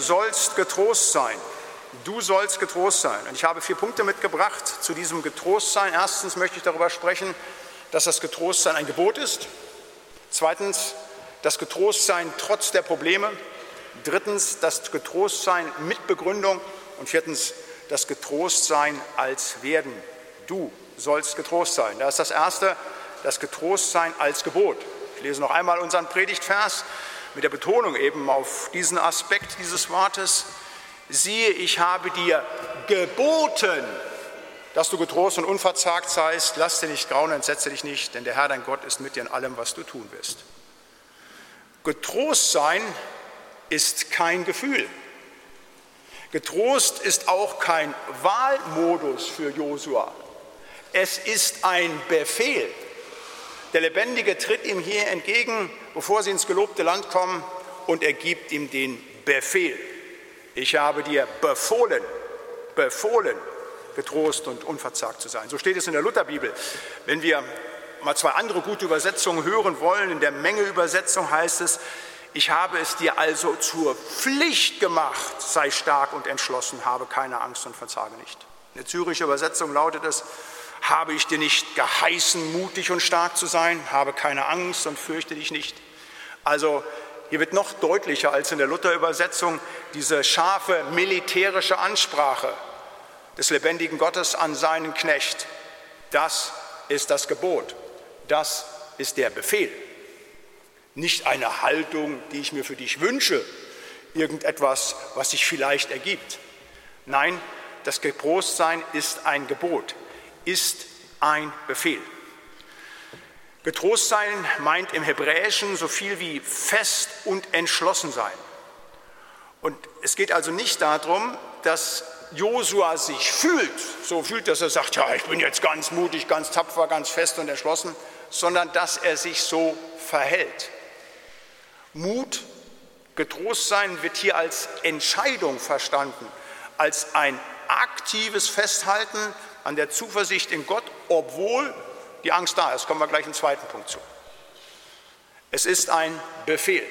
sollst getrost sein. Du sollst getrost sein. Und ich habe 4 Punkte mitgebracht zu diesem Getrostsein. Erstens möchte ich darüber sprechen, dass das Getrostsein ein Gebot ist. Zweitens, das Getrostsein trotz der Probleme. Drittens, das Getrostsein mit Begründung. Und viertens, das Getrostsein als Werden. Du sollst getrost sein. Das ist das Erste, das Getrostsein als Gebot. Ich lese noch einmal unseren Predigtvers mit der Betonung eben auf diesen Aspekt dieses Wortes. Siehe, ich habe dir geboten, dass du getrost und unverzagt seist. Lass dir nicht grauen, entsetze dich nicht, denn der Herr, dein Gott, ist mit dir in allem, was du tun wirst. Getrost sein ist kein Gefühl. Getrost ist auch kein Wahlmodus für Josua. Es ist ein Befehl. Der Lebendige tritt ihm hier entgegen, bevor sie ins gelobte Land kommen, und er gibt ihm den Befehl. Ich habe dir befohlen, getrost und unverzagt zu sein. So steht es in der Lutherbibel. Wenn wir mal 2 andere gute Übersetzungen hören wollen, in der Menge-Übersetzung heißt es, ich habe es dir also zur Pflicht gemacht, sei stark und entschlossen, habe keine Angst und verzage nicht. In der Züricher Übersetzung lautet es, habe ich dir nicht geheißen, mutig und stark zu sein, habe keine Angst und fürchte dich nicht. Also hier wird noch deutlicher als in der Luther-Übersetzung diese scharfe militärische Ansprache des lebendigen Gottes an seinen Knecht. Das ist das Gebot, das ist der Befehl. Nicht eine Haltung, die ich mir für dich wünsche, irgendetwas, was sich vielleicht ergibt. Nein, das Getrostsein ist ein Gebot, ist ein Befehl. Getrost sein meint im Hebräischen so viel wie fest und entschlossen sein. Und es geht also nicht darum, dass Josua sich so fühlt, dass er sagt, ja, ich bin jetzt ganz mutig, ganz tapfer, ganz fest und entschlossen, sondern dass er sich so verhält. Mut, getrost sein wird hier als Entscheidung verstanden, als ein aktives Festhalten an der Zuversicht in Gott, obwohl die Angst da ist. Kommen wir gleich im 2. Punkt zu. Es ist ein Befehl.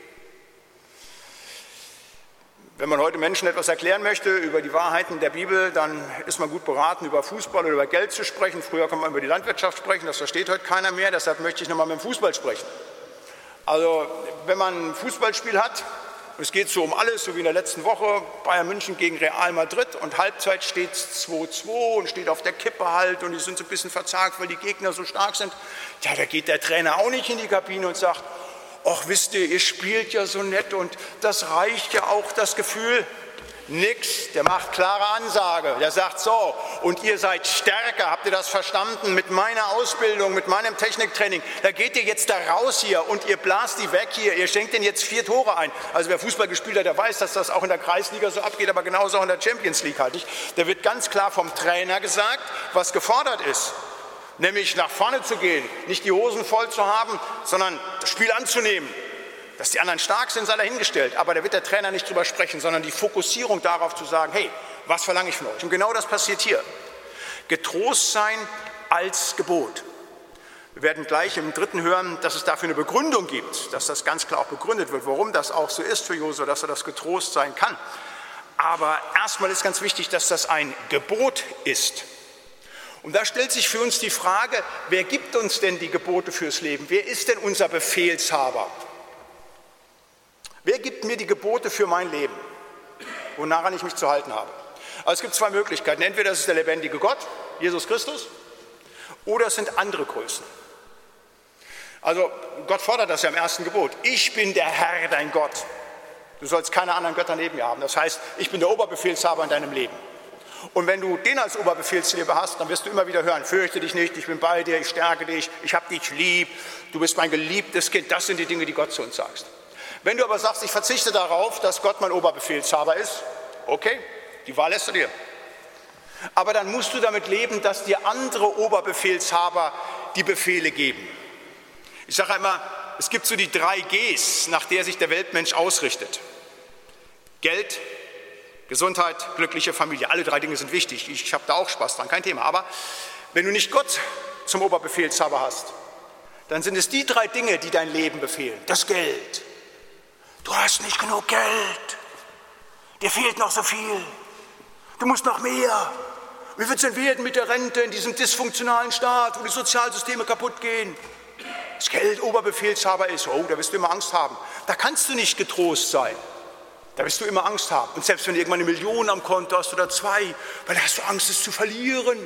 Wenn man heute Menschen etwas erklären möchte über die Wahrheiten der Bibel, dann ist man gut beraten, über Fußball oder über Geld zu sprechen. Früher konnte man über die Landwirtschaft sprechen, das versteht heute keiner mehr, deshalb möchte ich nochmal mit dem Fußball sprechen. Also, wenn man ein Fußballspiel hat, und es geht so um alles, so wie in der letzten Woche, Bayern München gegen Real Madrid, und Halbzeit steht es 2-2 und steht auf der Kippe halt und die sind so ein bisschen verzagt, weil die Gegner so stark sind. Ja, da geht der Trainer auch nicht in die Kabine und sagt, ach, wisst ihr spielt ja so nett und das reicht ja auch, das Gefühl. Nix, der macht klare Ansage, der sagt so, und ihr seid stärker, habt ihr das verstanden, mit meiner Ausbildung, mit meinem Techniktraining, da geht ihr jetzt da raus hier und ihr blast die weg hier, ihr schenkt denen jetzt 4 Tore ein. Also wer Fußball gespielt hat, der weiß, dass das auch in der Kreisliga so abgeht, aber genauso auch in der Champions League halt nicht. Da wird ganz klar vom Trainer gesagt, was gefordert ist, nämlich nach vorne zu gehen, nicht die Hosen voll zu haben, sondern das Spiel anzunehmen. Dass die anderen stark sind, sei dahingestellt, aber da wird der Trainer nicht drüber sprechen, sondern die Fokussierung darauf zu sagen, hey, was verlange ich von euch? Und genau das passiert hier. Getrost sein als Gebot. Wir werden gleich im 3. hören, dass es dafür eine Begründung gibt, dass das ganz klar auch begründet wird, warum das auch so ist für Josua, dass er das getrost sein kann. Aber erstmal ist ganz wichtig, dass das ein Gebot ist. Und da stellt sich für uns die Frage, wer gibt uns denn die Gebote fürs Leben? Wer ist denn unser Befehlshaber? Wer gibt mir die Gebote für mein Leben, wonach ich mich zu halten habe? Also es gibt 2 Möglichkeiten. Entweder es ist der lebendige Gott, Jesus Christus, oder es sind andere Größen. Also Gott fordert das ja im 1. Gebot. Ich bin der Herr, dein Gott. Du sollst keine anderen Götter neben mir haben. Das heißt, ich bin der Oberbefehlshaber in deinem Leben. Und wenn du den als Oberbefehlshaber hast, dann wirst du immer wieder hören, fürchte dich nicht, ich bin bei dir, ich stärke dich, ich habe dich lieb, du bist mein geliebtes Kind. Das sind die Dinge, die Gott zu uns sagt. Wenn du aber sagst, ich verzichte darauf, dass Gott mein Oberbefehlshaber ist, okay, die Wahl lässt du dir. Aber dann musst du damit leben, dass dir andere Oberbefehlshaber die Befehle geben. Ich sage immer, es gibt so die 3 Gs, nach der sich der Weltmensch ausrichtet. Geld, Gesundheit, glückliche Familie. Alle 3 Dinge sind wichtig. Ich habe da auch Spaß dran, kein Thema. Aber wenn du nicht Gott zum Oberbefehlshaber hast, dann sind es die 3 Dinge, die dein Leben befehlen. Das Geld. Du hast nicht genug Geld. dir fehlt noch so viel, du musst noch mehr. Wie wird es denn werden mit der Rente in diesem dysfunktionalen Staat, wo die Sozialsysteme kaputt gehen? Das Geld Oberbefehlshaber ist, oh, da wirst du immer Angst haben. Da kannst du nicht getrost sein. Da wirst du immer Angst haben. Und selbst wenn du irgendwann 1 Million am Konto hast oder 2, weil da hast du Angst, es zu verlieren.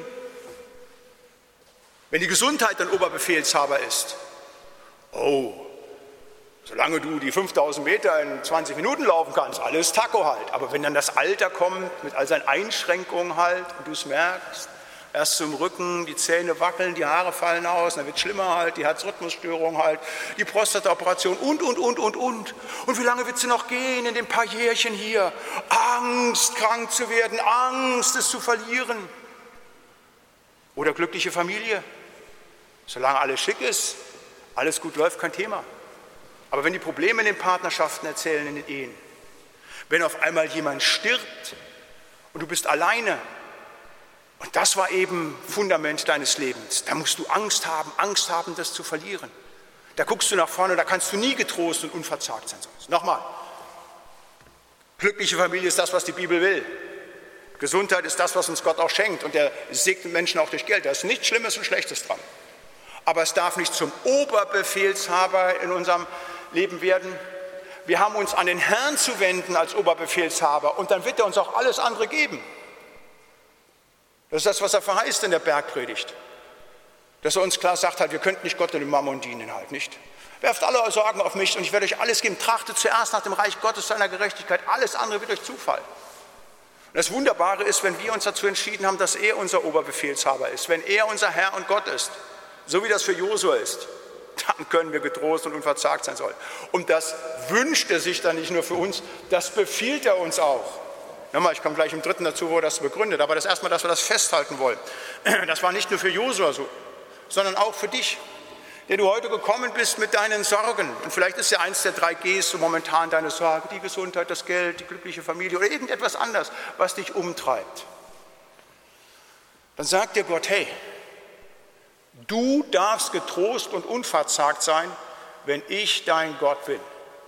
Wenn die Gesundheit dann Oberbefehlshaber ist, oh, solange du die 5000 Meter in 20 Minuten laufen kannst, alles Taco halt. Aber wenn dann das Alter kommt, mit all seinen Einschränkungen halt, und du es merkst, erst zum Rücken, die Zähne wackeln, die Haare fallen aus, dann wird es schlimmer halt, die Herzrhythmusstörung halt, die Prostataoperation und. Und wie lange wird es noch gehen in den paar Jährchen hier? Angst, krank zu werden, Angst, es zu verlieren. Oder glückliche Familie. Solange alles schick ist, alles gut läuft, kein Thema. Aber wenn die Probleme in den Partnerschaften erzählen, in den Ehen, wenn auf einmal jemand stirbt und du bist alleine, und das war eben Fundament deines Lebens, da musst du Angst haben, das zu verlieren. Da guckst du nach vorne, da kannst du nie getrost und unverzagt sein. Nochmal, glückliche Familie ist das, was die Bibel will. Gesundheit ist das, was uns Gott auch schenkt, und er segnet Menschen auch durch Geld. Da ist nichts Schlimmes und Schlechtes dran. Aber es darf nicht zum Oberbefehlshaber in unserem Leben werden. Wir haben uns an den Herrn zu wenden als Oberbefehlshaber, und dann wird er uns auch alles andere geben. Das ist das, was er verheißt in der Bergpredigt. Dass er uns klar sagt, halt, wir könnten nicht Gott und dem Mammon dienen, halt nicht. Werft alle eure Sorgen auf mich und ich werde euch alles geben. Trachtet zuerst nach dem Reich Gottes, seiner Gerechtigkeit. Alles andere wird euch zufallen. Und das Wunderbare ist, wenn wir uns dazu entschieden haben, dass er unser Oberbefehlshaber ist, wenn er unser Herr und Gott ist, so wie das für Josua ist, dann können wir getrost und unverzagt sein sollen. Und das wünscht er sich dann nicht nur für uns, das befiehlt er uns auch. Nochmal, ich komme gleich im 3. dazu, wo er das begründet, aber das ist erstmal, dass wir das festhalten wollen. Das war nicht nur für Josua so, sondern auch für dich, der du heute gekommen bist mit deinen Sorgen. Und vielleicht ist ja eins der 3 Gs so momentan deine Sorge, die Gesundheit, das Geld, die glückliche Familie oder irgendetwas anderes, was dich umtreibt. Dann sagt dir Gott, hey, du darfst getrost und unverzagt sein, wenn ich dein Gott bin.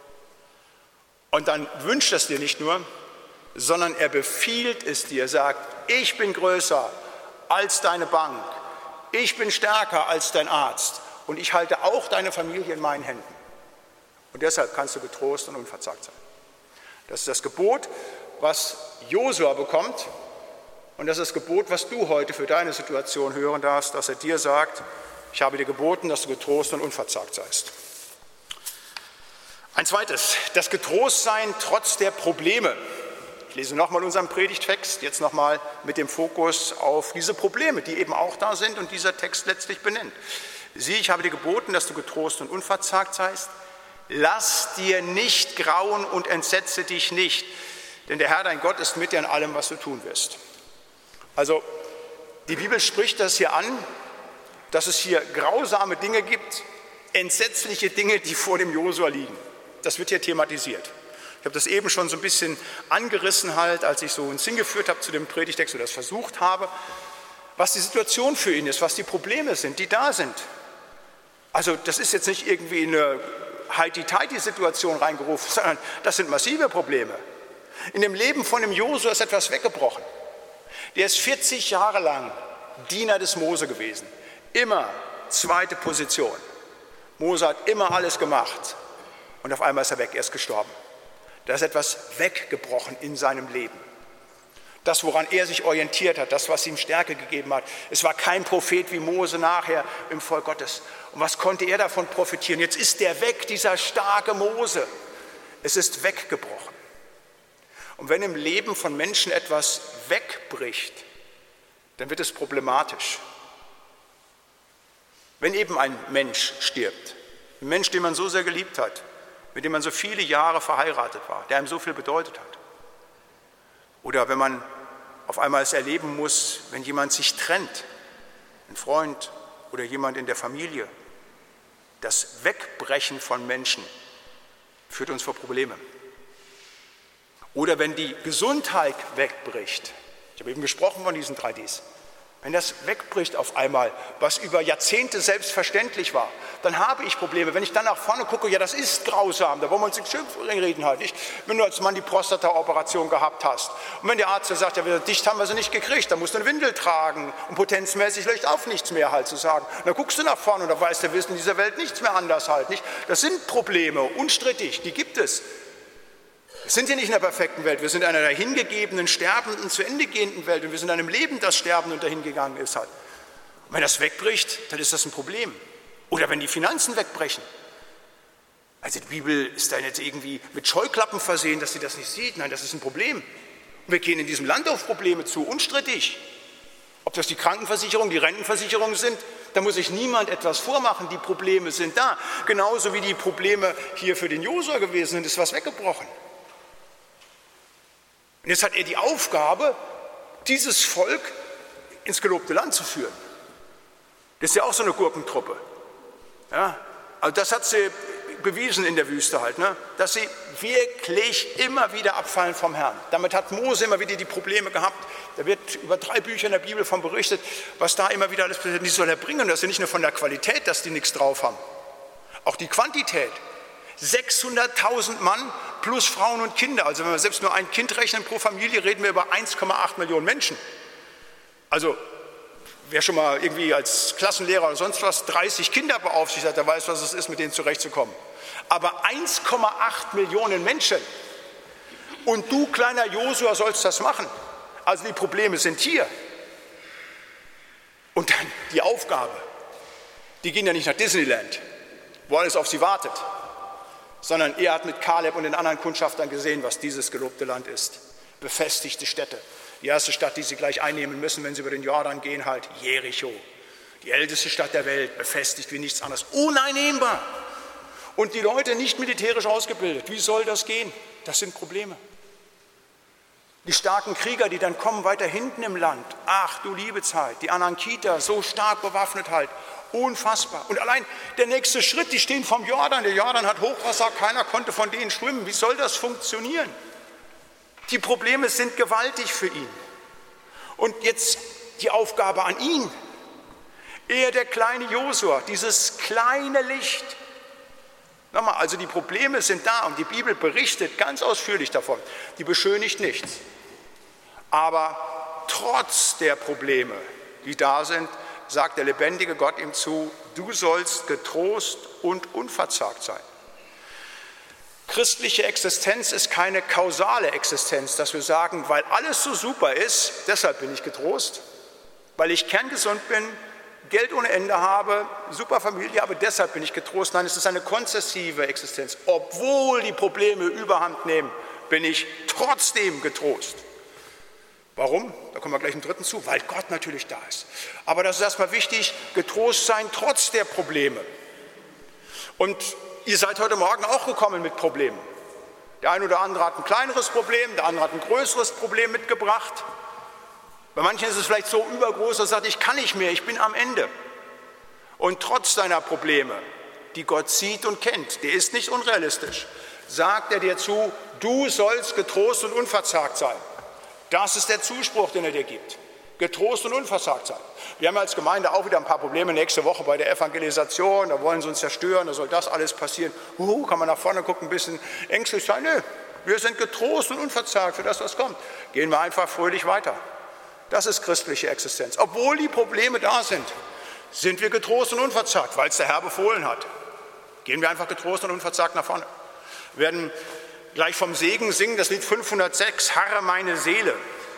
Und dann wünscht es dir nicht nur, sondern er befiehlt es dir, sagt, ich bin größer als deine Bank, ich bin stärker als dein Arzt und ich halte auch deine Familie in meinen Händen. Und deshalb kannst du getrost und unverzagt sein. Das ist das Gebot, was Josua bekommt, und das ist das Gebot, was du heute für deine Situation hören darfst, dass er dir sagt, ich habe dir geboten, dass du getrost und unverzagt seist. Ein zweites, das Getrostsein trotz der Probleme. Ich lese nochmal unseren Predigttext, jetzt nochmal mit dem Fokus auf diese Probleme, die eben auch da sind und dieser Text letztlich benennt. Sieh, ich habe dir geboten, dass du getrost und unverzagt seist. Lass dir nicht grauen und entsetze dich nicht, denn der Herr, dein Gott, ist mit dir in allem, was du tun wirst. Also, die Bibel spricht das hier an, dass es hier grausame Dinge gibt, entsetzliche Dinge, die vor dem Josua liegen. Das wird hier thematisiert. Ich habe das eben schon so ein bisschen angerissen, halt, als ich so uns hingeführt habe zu dem Predigtext oder das versucht habe, was die Situation für ihn ist, was die Probleme sind, die da sind. Also das ist jetzt nicht irgendwie eine Heidi-Teidi-Situation reingerufen, sondern das sind massive Probleme. In dem Leben von dem Josua ist etwas weggebrochen. Der ist 40 Jahre lang Diener des Mose gewesen. Immer zweite Position. Mose hat immer alles gemacht und auf einmal ist er weg, er ist gestorben. Da ist etwas weggebrochen in seinem Leben. Das, woran er sich orientiert hat, das, was ihm Stärke gegeben hat. Es war kein Prophet wie Mose nachher im Volk Gottes. Und was konnte er davon profitieren? Jetzt ist der weg, dieser starke Mose. Es ist weggebrochen. Und wenn im Leben von Menschen etwas wegbricht, dann wird es problematisch. Wenn eben ein Mensch stirbt, ein Mensch, den man so sehr geliebt hat, mit dem man so viele Jahre verheiratet war, der einem so viel bedeutet hat. Oder wenn man auf einmal es erleben muss, wenn jemand sich trennt, ein Freund oder jemand in der Familie. Das Wegbrechen von Menschen führt uns vor Probleme. Oder wenn die Gesundheit wegbricht, ich habe eben gesprochen von diesen 3 Ds, wenn das wegbricht auf einmal, was über Jahrzehnte selbstverständlich war, dann habe ich Probleme. Wenn ich dann nach vorne gucke, ja, das ist grausam, da wollen wir uns nicht schön reden halt nicht. Wenn du als Mann die Prostata-Operation gehabt hast und wenn der Arzt sagt, ja, dicht haben wir sie nicht gekriegt, dann musst du eine Windel tragen und potenzmäßig vielleicht auch nichts mehr halt zu sagen. Und dann guckst du nach vorne und da weißt du, wir wissen in dieser Welt nichts mehr anders halt nicht. Das sind Probleme, unstrittig, die gibt es. Wir sind hier nicht in einer perfekten Welt, wir sind in einer dahingegebenen, sterbenden, zu Ende gehenden Welt und wir sind in einem Leben, das sterben und dahingegangen ist halt. Und wenn das wegbricht, dann ist das ein Problem. Oder wenn die Finanzen wegbrechen. Also die Bibel ist da nicht irgendwie mit Scheuklappen versehen, dass sie das nicht sieht. Nein, das ist ein Problem. Und wir gehen in diesem Land auf Probleme zu, unstrittig. Ob das die Krankenversicherung, die Rentenversicherung sind, da muss sich niemand etwas vormachen. Die Probleme sind da. Genauso wie die Probleme hier für den Josua gewesen sind, ist was weggebrochen. Und jetzt hat er die Aufgabe, dieses Volk ins gelobte Land zu führen. Das ist ja auch so eine Gurkentruppe. Ja, also das hat sie bewiesen in der Wüste halt, ne? Dass sie wirklich immer wieder abfallen vom Herrn. Damit hat Mose immer wieder die Probleme gehabt. Da wird über 3 Bücher in der Bibel von berichtet, was da immer wieder alles passiert. Die soll er bringen. Und das ist ja nicht nur von der Qualität, dass die nichts drauf haben. Auch die Quantität. 600.000 Mann plus Frauen und Kinder. Also wenn wir selbst nur ein Kind rechnen pro Familie, reden wir über 1,8 Millionen Menschen. Also wer schon mal irgendwie als Klassenlehrer oder sonst was 30 Kinder beaufsichtigt hat, der weiß, was es ist, mit denen zurechtzukommen. Aber 1,8 Millionen Menschen. Und du, kleiner Josua, sollst das machen. Also die Probleme sind hier. Und dann die Aufgabe. Die gehen ja nicht nach Disneyland, wo alles auf sie wartet. Sondern er hat mit Kaleb und den anderen Kundschaftern gesehen, was dieses gelobte Land ist. Befestigte Städte. Die erste Stadt, die sie gleich einnehmen müssen, wenn sie über den Jordan gehen, halt Jericho. Die älteste Stadt der Welt, befestigt wie nichts anderes, uneinnehmbar. Und die Leute nicht militärisch ausgebildet. Wie soll das gehen? Das sind Probleme. Die starken Krieger, die dann kommen weiter hinten im Land. Ach du liebe Zeit, die Anankiter, so stark bewaffnet halt. Unfassbar. Und allein der nächste Schritt, die stehen vom Jordan. Der Jordan hat Hochwasser, keiner konnte von denen schwimmen. Wie soll das funktionieren? Die Probleme sind gewaltig für ihn. Und jetzt die Aufgabe an ihn. Er, der kleine Josua, dieses kleine Licht. Nochmal, also die Probleme sind da und die Bibel berichtet ganz ausführlich davon. Die beschönigt nichts. Aber trotz der Probleme, die da sind, sagt der lebendige Gott ihm zu, du sollst getrost und unverzagt sein. Christliche Existenz ist keine kausale Existenz, dass wir sagen, weil alles so super ist, deshalb bin ich getrost, weil ich kerngesund bin, Geld ohne Ende habe, super Familie habe, deshalb bin ich getrost. Nein, es ist eine konzessive Existenz. Obwohl die Probleme überhand nehmen, bin ich trotzdem getrost. Warum? Da kommen wir gleich im 3. zu, weil Gott natürlich da ist. Aber das ist erstmal wichtig, getrost sein trotz der Probleme. Und ihr seid heute Morgen auch gekommen mit Problemen. Der eine oder andere hat ein kleineres Problem, der andere hat ein größeres Problem mitgebracht. Bei manchen ist es vielleicht so übergroß, dass er sagt, ich kann nicht mehr, ich bin am Ende. Und trotz deiner Probleme, die Gott sieht und kennt, der ist nicht unrealistisch, sagt er dir zu, du sollst getrost und unverzagt sein. Das ist der Zuspruch, den er dir gibt. Getrost und unversagt sein. Wir haben als Gemeinde auch wieder ein paar Probleme nächste Woche bei der Evangelisation. Da wollen sie uns zerstören, da soll das alles passieren. Kann man nach vorne gucken, ein bisschen ängstlich sein? Nö, wir sind getrost und unverzagt für das, was kommt. Gehen wir einfach fröhlich weiter. Das ist christliche Existenz. Obwohl die Probleme da sind wir getrost und unverzagt, weil es der Herr befohlen hat. Gehen wir einfach getrost und unverzagt nach vorne. Wir werden gleich vom Segen singen, das Lied 506, Harre meine Seele.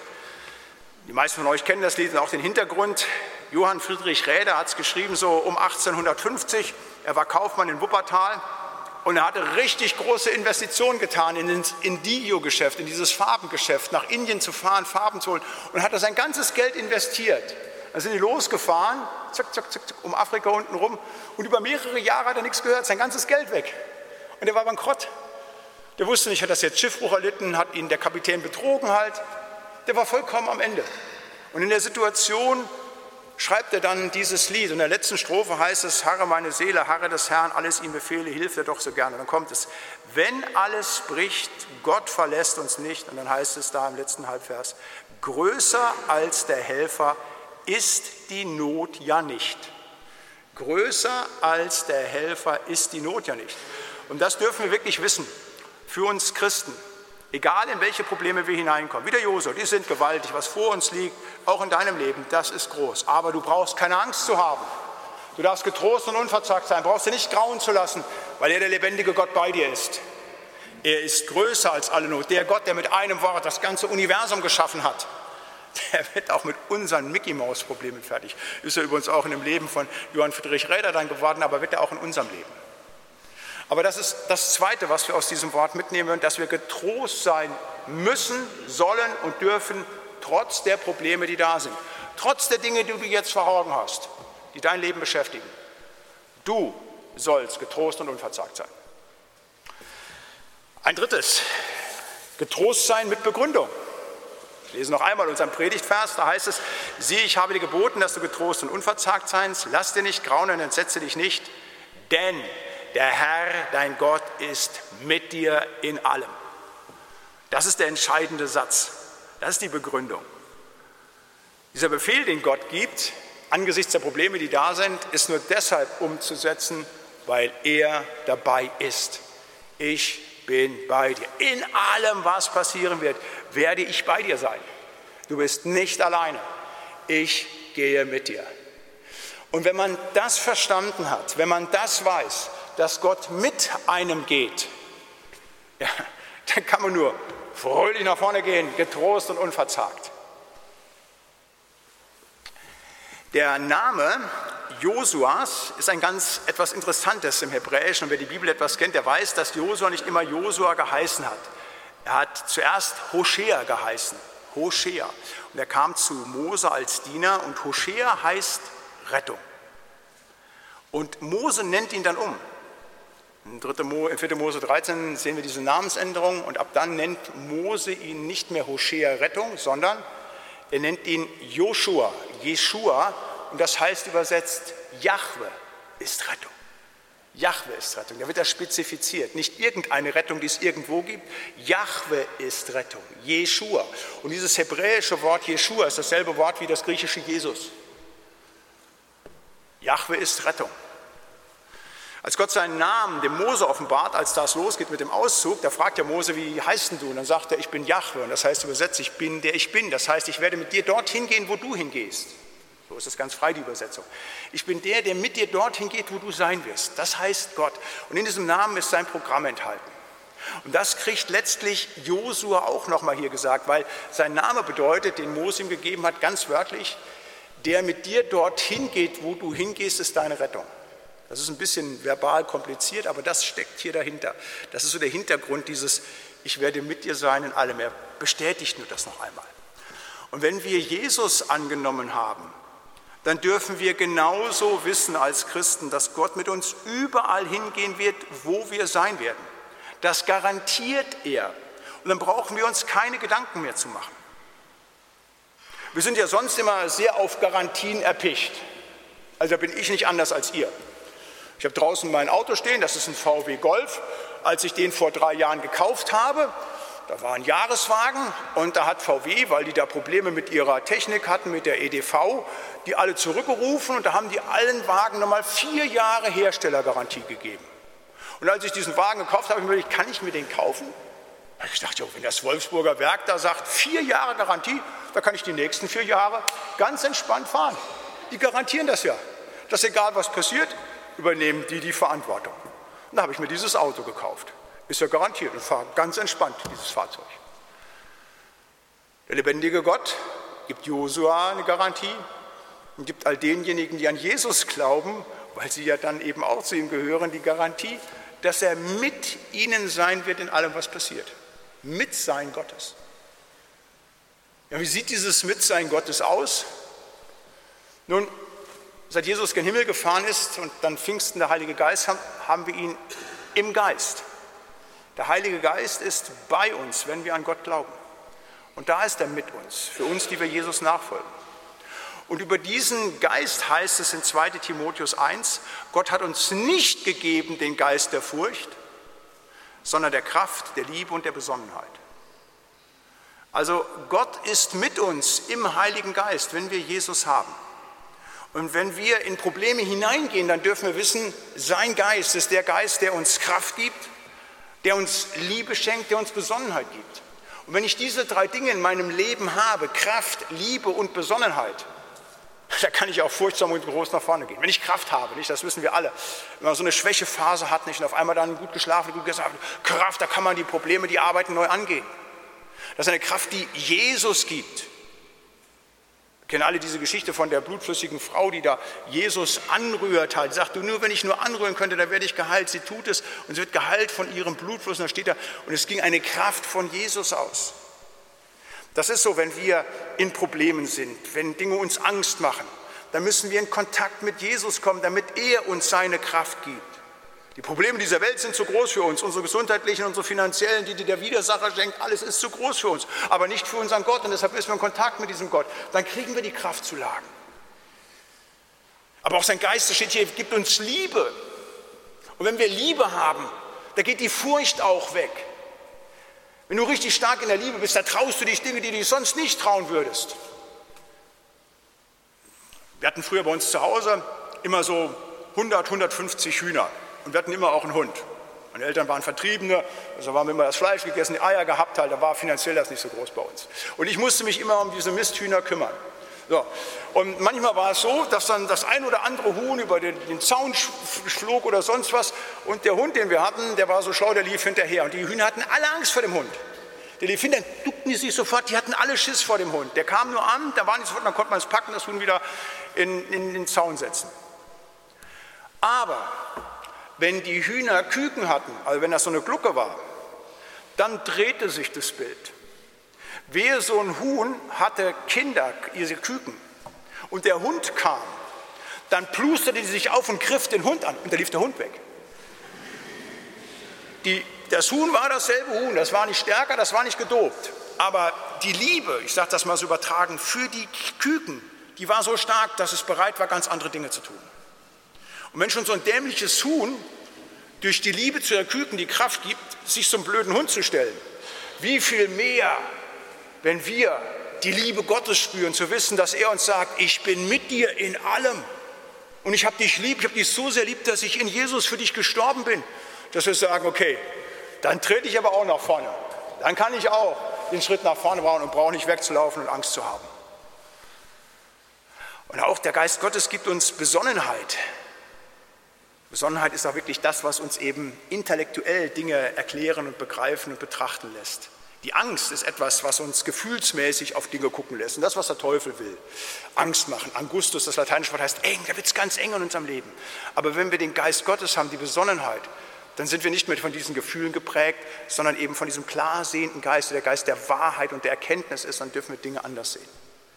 Die meisten von euch kennen das Lied und auch den Hintergrund. Johann Friedrich Räder hat es geschrieben, so um 1850. Er war Kaufmann in Wuppertal und er hatte richtig große Investitionen getan in das Indigo-Geschäft, in dieses Farbengeschäft, nach Indien zu fahren, Farben zu holen und hat sein ganzes Geld investiert. Dann sind die losgefahren, zack, zack, zack, um Afrika unten rum und über mehrere Jahre hat er nichts gehört, sein ganzes Geld weg. Und er war bankrott. Der wusste nicht, hat das jetzt Schiffbruch erlitten, hat ihn der Kapitän betrogen halt. Der war vollkommen am Ende. Und in der Situation schreibt er dann dieses Lied. Und in der letzten Strophe heißt es, harre meine Seele, harre des Herrn, alles ihm befehle, hilft er doch so gerne. Und dann kommt es, wenn alles bricht, Gott verlässt uns nicht. Und dann heißt es da im letzten Halbvers, größer als der Helfer ist die Not ja nicht. Größer als der Helfer ist die Not ja nicht. Und das dürfen wir wirklich wissen, für uns Christen. Egal in welche Probleme wir hineinkommen, wie der Josua, die sind gewaltig, was vor uns liegt, auch in deinem Leben, das ist groß. Aber du brauchst keine Angst zu haben. Du darfst getrost und unverzagt sein, brauchst dir nicht grauen zu lassen, weil der lebendige Gott bei dir ist. Er ist größer als alle Not. Der Gott, der mit einem Wort das ganze Universum geschaffen hat, der wird auch mit unseren Mickey-Maus-Problemen fertig. Ist ja übrigens auch in dem Leben von Johann Friedrich Räder dann geworden, aber wird er auch in unserem Leben. Aber das ist das Zweite, was wir aus diesem Wort mitnehmen werden, dass wir getrost sein müssen, sollen und dürfen, trotz der Probleme, die da sind. Trotz der Dinge, die du jetzt vor Augen hast, die dein Leben beschäftigen. Du sollst getrost und unverzagt sein. Ein drittes, getrost sein mit Begründung. Ich lese noch einmal unseren Predigtvers, da heißt es, siehe, ich habe dir geboten, dass du getrost und unverzagt seiest, lass dir nicht grauen und entsetze dich nicht, denn der Herr, dein Gott, ist mit dir in allem. Das ist der entscheidende Satz, das ist die Begründung. Dieser Befehl, den Gott gibt, angesichts der Probleme, die da sind, ist nur deshalb umzusetzen, weil er dabei ist. Ich bin bei dir. In allem, was passieren wird, werde ich bei dir sein. Du bist nicht alleine. Ich gehe mit dir. Und wenn man das verstanden hat, wenn man das weiß, dass Gott mit einem geht, ja, dann kann man nur fröhlich nach vorne gehen, getrost und unverzagt. Der Name Josuas ist ein ganz etwas Interessantes im Hebräischen. Und wer die Bibel etwas kennt, der weiß, dass Josua nicht immer Josua geheißen hat. Er hat zuerst Hoshea geheißen. Hoshea. Und er kam zu Mose als Diener und Hoshea heißt Rettung. Und Mose nennt ihn dann um. In 4. Mose 13 sehen wir diese Namensänderung und ab dann nennt Mose ihn nicht mehr Hoshea Rettung, sondern er nennt ihn Joshua, Jeschua, und das heißt übersetzt, Jahwe ist Rettung. Jahwe ist Rettung, da wird das spezifiziert. Nicht irgendeine Rettung, die es irgendwo gibt. Jahwe ist Rettung, Jeschua. Und dieses hebräische Wort Jeschua ist dasselbe Wort wie das griechische Jesus. Jahwe ist Rettung. Als Gott seinen Namen dem Mose offenbart, als das losgeht mit dem Auszug, da fragt der Mose, wie heißt denn du? Und dann sagt er, ich bin Jahwe. Und das heißt übersetzt, ich bin, der ich bin. Das heißt, ich werde mit dir dorthin gehen, wo du hingehst. So ist es ganz frei, die Übersetzung. Ich bin der, der mit dir dorthin geht, wo du sein wirst. Das heißt Gott. Und in diesem Namen ist sein Programm enthalten. Und das kriegt letztlich Josua auch nochmal hier gesagt, weil sein Name bedeutet, den Mose ihm gegeben hat, ganz wörtlich, der mit dir dorthin geht, wo du hingehst, ist deine Rettung. Das ist ein bisschen verbal kompliziert, aber das steckt hier dahinter. Das ist so der Hintergrund dieses, ich werde mit dir sein in allem. Er bestätigt nur das noch einmal. Und wenn wir Jesus angenommen haben, dann dürfen wir genauso wissen als Christen, dass Gott mit uns überall hingehen wird, wo wir sein werden. Das garantiert er. Und dann brauchen wir uns keine Gedanken mehr zu machen. Wir sind ja sonst immer sehr auf Garantien erpicht. Also da bin ich nicht anders als ihr. Ich habe draußen mein Auto stehen, das ist ein VW Golf. Als ich den vor 3 Jahren gekauft habe, da war ein Jahreswagen und da hat VW, weil die da Probleme mit ihrer Technik hatten, mit der EDV, die alle zurückgerufen und da haben die allen Wagen nochmal 4 Jahre Herstellergarantie gegeben. Und als ich diesen Wagen gekauft habe, habe ich mir gedacht, kann ich mir den kaufen? Ich dachte, wenn das Wolfsburger Werk da sagt, 4 Jahre Garantie, da kann ich die nächsten 4 Jahre ganz entspannt fahren. Die garantieren das ja. Dass egal was passiert, übernehmen die Verantwortung. Und da habe ich mir dieses Auto gekauft. Ist ja garantiert und fahre ganz entspannt dieses Fahrzeug. Der lebendige Gott gibt Josua eine Garantie und gibt all denjenigen, die an Jesus glauben, weil sie ja dann eben auch zu ihm gehören, die Garantie, dass er mit ihnen sein wird in allem, was passiert. Mitsein Gottes. Ja, wie sieht dieses Mitsein Gottes aus? Nun, seit Jesus gen Himmel gefahren ist und dann Pfingsten der Heilige Geist haben wir ihn im Geist. Der Heilige Geist ist bei uns, wenn wir an Gott glauben. Und da ist er mit uns, für uns, die wir Jesus nachfolgen. Und über diesen Geist heißt es in 2 Timotheus 1, Gott hat uns nicht gegeben den Geist der Furcht, sondern der Kraft, der Liebe und der Besonnenheit. Also Gott ist mit uns im Heiligen Geist, wenn wir Jesus haben. Und wenn wir in Probleme hineingehen, dann dürfen wir wissen, sein Geist ist der Geist, der uns Kraft gibt, der uns Liebe schenkt, der uns Besonnenheit gibt. Und wenn ich diese 3 Dinge in meinem Leben habe, Kraft, Liebe und Besonnenheit, da kann ich auch furchtsam und groß nach vorne gehen. Wenn ich Kraft habe, nicht, das wissen wir alle, wenn man so eine Schwächephase hat nicht, und auf einmal dann gut geschlafen, gut gegessen hat, Kraft, da kann man die Probleme, die Arbeiten neu angehen. Das ist eine Kraft, die Jesus gibt. Wir kennen alle diese Geschichte von der blutflüssigen Frau, die da Jesus anrührt hat. Sie sagt, nur wenn ich nur anrühren könnte, dann werde ich geheilt. Sie tut es und sie wird geheilt von ihrem Blutfluss. Und da steht da, und es ging eine Kraft von Jesus aus. Das ist so, wenn wir in Problemen sind, wenn Dinge uns Angst machen, dann müssen wir in Kontakt mit Jesus kommen, damit er uns seine Kraft gibt. Die Probleme dieser Welt sind zu groß für uns, unsere gesundheitlichen, unsere finanziellen, die der Widersacher schenkt, alles ist zu groß für uns, aber nicht für unseren Gott, und deshalb müssen wir in Kontakt mit diesem Gott. Dann kriegen wir die Kraftzulagen. Aber auch sein Geist, das steht hier, gibt uns Liebe. Und wenn wir Liebe haben, da geht die Furcht auch weg. Wenn du richtig stark in der Liebe bist, da traust du dich Dinge, die du dich sonst nicht trauen würdest. Wir hatten früher bei uns zu Hause immer so 100, 150 Hühner. Und wir hatten immer auch einen Hund. Meine Eltern waren Vertriebene, also haben wir immer das Fleisch gegessen, die Eier gehabt, halt, da war finanziell das nicht so groß bei uns. Und ich musste mich immer um diese Misthühner kümmern. So. Und manchmal war es so, dass dann das ein oder andere Huhn über den Zaun flog oder sonst was. Und der Hund, den wir hatten, der war so schlau, der lief hinterher. Und die Hühner hatten alle Angst vor dem Hund. Der lief hinterher, duckten die sich sofort, die hatten alle Schiss vor dem Hund. Der kam nur an, da waren die sofort, dann konnte man es packen, das Huhn wieder in den Zaun setzen. Aber wenn die Hühner Küken hatten, also wenn das so eine Glucke war, dann drehte sich das Bild. Wehe, so ein Huhn hatte Kinder, diese Küken, und der Hund kam, dann plusterte die sich auf und griff den Hund an und da lief der Hund weg. Das Huhn war dasselbe Huhn, das war nicht stärker, das war nicht gedopt. Aber die Liebe, ich sage das mal so übertragen, für die Küken, die war so stark, dass es bereit war, ganz andere Dinge zu tun. Und wenn schon so ein dämliches Huhn durch die Liebe zu der Küken die Kraft gibt, sich so einem blöden Hund zu stellen, wie viel mehr, wenn wir die Liebe Gottes spüren, zu wissen, dass er uns sagt, ich bin mit dir in allem und ich habe dich lieb, ich habe dich so sehr lieb, dass ich in Jesus für dich gestorben bin, dass wir sagen, okay, dann trete ich aber auch nach vorne, dann kann ich auch den Schritt nach vorne bauen und brauche nicht wegzulaufen und Angst zu haben. Und auch der Geist Gottes gibt uns Besonnenheit. Besonnenheit ist auch wirklich das, was uns eben intellektuell Dinge erklären und begreifen und betrachten lässt. Die Angst ist etwas, was uns gefühlsmäßig auf Dinge gucken lässt. Und das, was der Teufel will, Angst machen. Angustus, das lateinische Wort, heißt eng, da wird es ganz eng in unserem Leben. Aber wenn wir den Geist Gottes haben, die Besonnenheit, dann sind wir nicht mehr von diesen Gefühlen geprägt, sondern eben von diesem klar sehenden Geist, der Geist der Wahrheit und der Erkenntnis ist, dann dürfen wir Dinge anders sehen.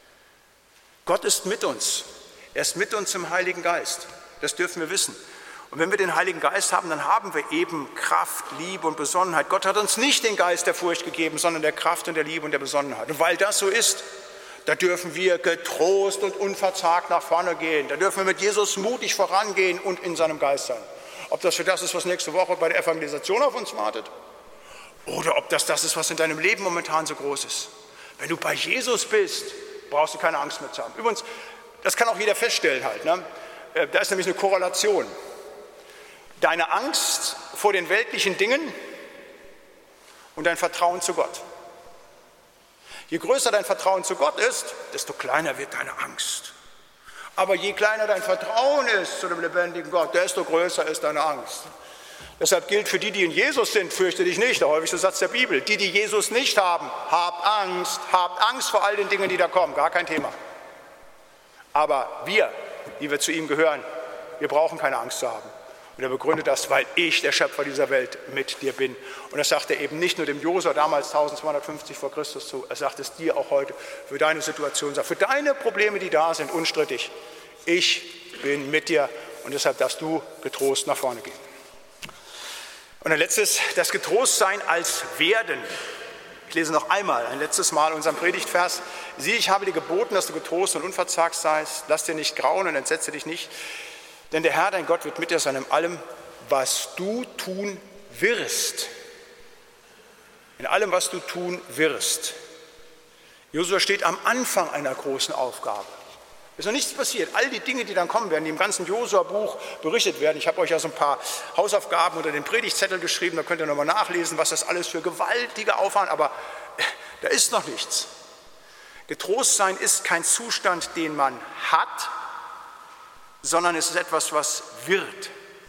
Gott ist mit uns. Er ist mit uns im Heiligen Geist. Das dürfen wir wissen. Und wenn wir den Heiligen Geist haben, dann haben wir eben Kraft, Liebe und Besonnenheit. Gott hat uns nicht den Geist der Furcht gegeben, sondern der Kraft und der Liebe und der Besonnenheit. Und weil das so ist, da dürfen wir getrost und unverzagt nach vorne gehen. Da dürfen wir mit Jesus mutig vorangehen und in seinem Geist sein. Ob das für das ist, was nächste Woche bei der Evangelisation auf uns wartet, oder ob das ist, was in deinem Leben momentan so groß ist. Wenn du bei Jesus bist, brauchst du keine Angst mehr zu haben. Übrigens, das kann auch jeder feststellen halt. Ne? Da ist nämlich eine Korrelation. Deine Angst vor den weltlichen Dingen und dein Vertrauen zu Gott. Je größer dein Vertrauen zu Gott ist, desto kleiner wird deine Angst. Aber je kleiner dein Vertrauen ist zu dem lebendigen Gott, desto größer ist deine Angst. Deshalb gilt für die, die in Jesus sind, fürchte dich nicht, der häufigste Satz der Bibel. Die, die Jesus nicht haben, habt Angst vor all den Dingen, die da kommen, gar kein Thema. Aber wir, die wir zu ihm gehören, wir brauchen keine Angst zu haben. Und er begründet das, weil ich, der Schöpfer dieser Welt, mit dir bin. Und das sagt er eben nicht nur dem Josua damals 1250 vor Christus zu, er sagt es dir auch heute für deine Situation, für deine Probleme, die da sind, unstrittig. Ich bin mit dir und deshalb darfst du getrost nach vorne gehen. Und ein letztes, das Getrostsein als Werden. Ich lese noch einmal, ein letztes Mal unseren Predigtvers. Sieh, ich habe dir geboten, dass du getrost und unverzagt seist. Lass dir nicht grauen und entsetze dich nicht. Denn der Herr, dein Gott, wird mit dir sein in allem, was du tun wirst. In allem, was du tun wirst. Josua steht am Anfang einer großen Aufgabe. Ist noch nichts passiert. All die Dinge, die dann kommen werden, die im ganzen Josua-Buch berichtet werden. Ich habe euch ja so ein paar Hausaufgaben unter den Predigtzettel geschrieben, da könnt ihr nochmal nachlesen, was das alles für gewaltige Aufwand, aber da ist noch nichts. Getrost sein ist kein Zustand, den man hat, sondern es ist etwas, was wird.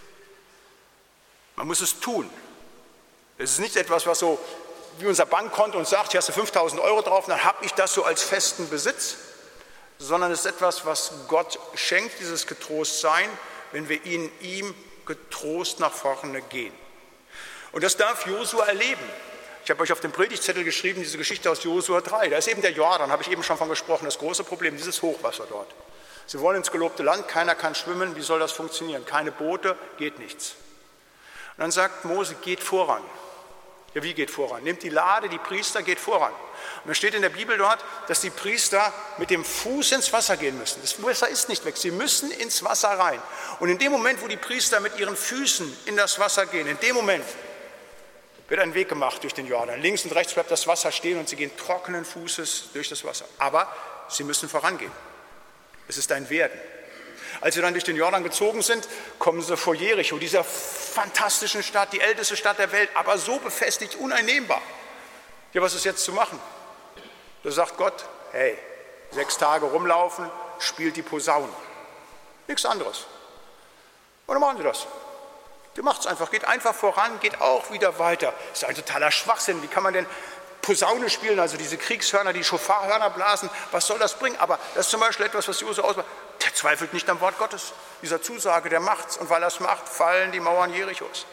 Man muss es tun. Es ist nicht etwas, was so wie unser Bankkonto uns sagt, hier hast du 5.000 € drauf, dann habe ich das so als festen Besitz, sondern es ist etwas, was Gott schenkt, dieses Getrostsein, wenn wir in ihm getrost nach vorne gehen. Und das darf Josua erleben. Ich habe euch auf dem Predigtzettel geschrieben, diese Geschichte aus Josua 3. Da ist eben der Jordan, habe ich eben schon von gesprochen, das große Problem, dieses Hochwasser dort. Sie wollen ins gelobte Land, keiner kann schwimmen, wie soll das funktionieren? Keine Boote, geht nichts. Und dann sagt Mose, geht voran. Ja, wie geht voran? Nehmt die Lade, die Priester, geht voran. Und dann steht in der Bibel dort, dass die Priester mit dem Fuß ins Wasser gehen müssen. Das Wasser ist nicht weg, sie müssen ins Wasser rein. Und in dem Moment, wo die Priester mit ihren Füßen in das Wasser gehen, in dem Moment wird ein Weg gemacht durch den Jordan. Links und rechts bleibt das Wasser stehen und sie gehen trockenen Fußes durch das Wasser. Aber sie müssen vorangehen. Es ist ein Werden. Als sie dann durch den Jordan gezogen sind, kommen sie vor Jericho, dieser fantastischen Stadt, die älteste Stadt der Welt, aber so befestigt, uneinnehmbar. Ja, was ist jetzt zu machen? Da sagt Gott, hey, 6 Tage rumlaufen, spielt die Posaune. Nichts anderes. Und dann machen sie das. Die macht es einfach, geht einfach voran, geht auch wieder weiter. Das ist ein totaler Schwachsinn. Wie kann man denn Posaune spielen, also diese Kriegshörner, die Schofarhörner blasen? Was soll das bringen? Aber das ist zum Beispiel etwas, was Josua ausmacht. Der zweifelt nicht am Wort Gottes, dieser Zusage, der macht's. Und weil er es macht, fallen die Mauern Jerichos.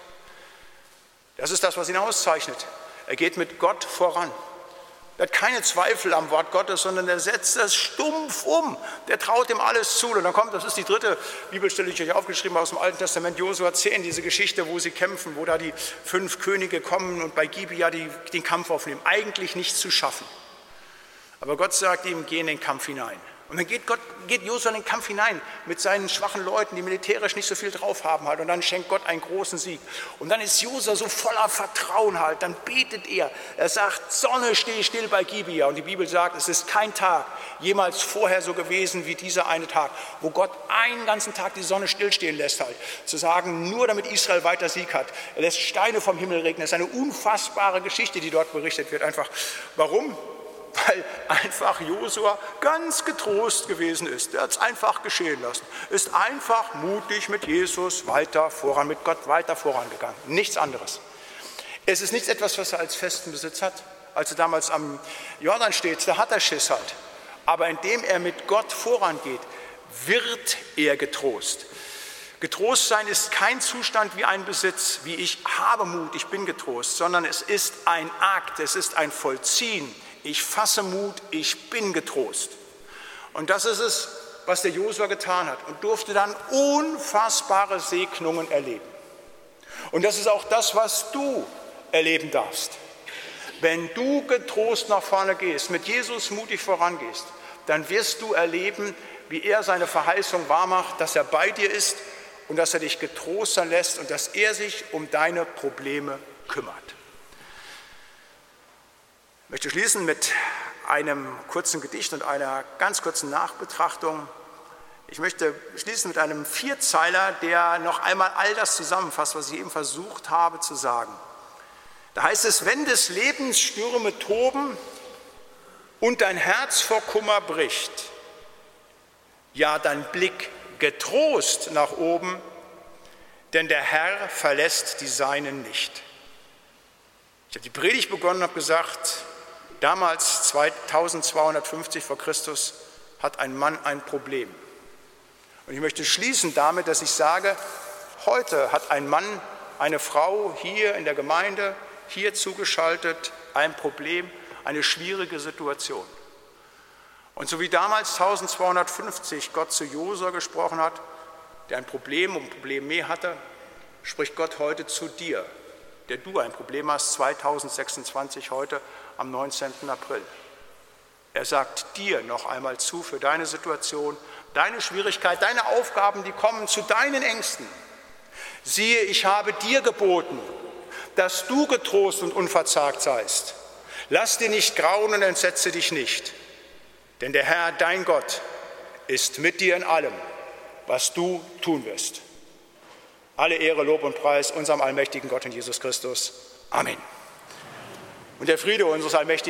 Das ist das, was ihn auszeichnet. Er geht mit Gott voran. Er hat keine Zweifel am Wort Gottes, sondern er setzt das stumpf um. Der traut ihm alles zu. Und dann kommt, das ist die 3. Bibelstelle, die ich euch aufgeschrieben habe aus dem Alten Testament, Josua 10, diese Geschichte, wo sie kämpfen, wo da die 5 Könige kommen und bei Gibea den Kampf aufnehmen. Eigentlich nichts zu schaffen. Aber Gott sagt ihm, geh in den Kampf hinein. Und dann geht Josua in den Kampf hinein mit seinen schwachen Leuten, die militärisch nicht so viel drauf haben halt. Und dann schenkt Gott einen großen Sieg. Und dann ist Josua so voller Vertrauen halt. Dann betet er. Er sagt, Sonne, steh still bei Gibea. Und die Bibel sagt, es ist kein Tag jemals vorher so gewesen wie dieser eine Tag, wo Gott einen ganzen Tag die Sonne stillstehen lässt halt. Zu sagen, nur damit Israel weiter Sieg hat. Er lässt Steine vom Himmel regnen. Das ist eine unfassbare Geschichte, die dort berichtet wird. Einfach, warum? Weil einfach Josua ganz getrost gewesen ist. Er hat es einfach geschehen lassen. Ist einfach mutig mit Jesus weiter voran, mit Gott weiter vorangegangen. Nichts anderes. Es ist nicht etwas, was er als festen Besitz hat. Als er damals am Jordan steht, da hat er Schiss halt. Aber indem er mit Gott vorangeht, wird er getrost. Getrost sein ist kein Zustand wie ein Besitz, wie ich habe Mut, ich bin getrost, sondern es ist ein Akt, es ist ein Vollziehen. Ich fasse Mut, ich bin getrost. Und das ist es, was der Josua getan hat und durfte dann unfassbare Segnungen erleben. Und das ist auch das, was du erleben darfst. Wenn du getrost nach vorne gehst, mit Jesus mutig vorangehst, dann wirst du erleben, wie er seine Verheißung wahrmacht, dass er bei dir ist und dass er dich getrostern lässt und dass er sich um deine Probleme kümmert. Ich möchte schließen mit einem kurzen Gedicht und einer ganz kurzen Nachbetrachtung. Ich möchte schließen mit einem 4-Zeiler, der noch einmal all das zusammenfasst, was ich eben versucht habe zu sagen. Da heißt es, wenn des Lebens Stürme toben und dein Herz vor Kummer bricht, ja, dann blick getrost nach oben, denn der Herr verlässt die Seinen nicht. Ich habe die Predigt begonnen und habe gesagt, damals, 2250 vor Christus, hat ein Mann ein Problem. Und ich möchte schließen damit, dass ich sage, heute hat ein Mann, eine Frau hier in der Gemeinde, hier zugeschaltet, ein Problem, eine schwierige Situation. Und so wie damals 1250 Gott zu Josua gesprochen hat, der ein Problem und ein Problem mehr hatte, spricht Gott heute zu dir, der du ein Problem hast, 2026 heute am 19. April. Er sagt dir noch einmal zu für deine Situation, deine Schwierigkeit, deine Aufgaben, die kommen zu deinen Ängsten. Siehe, ich habe dir geboten, dass du getrost und unverzagt seist. Lass dir nicht grauen und entsetze dich nicht, denn der Herr, dein Gott, ist mit dir in allem, was du tun wirst. Alle Ehre, Lob und Preis unserem allmächtigen Gott und Jesus Christus. Amen. Und der Friede unseres allmächtigen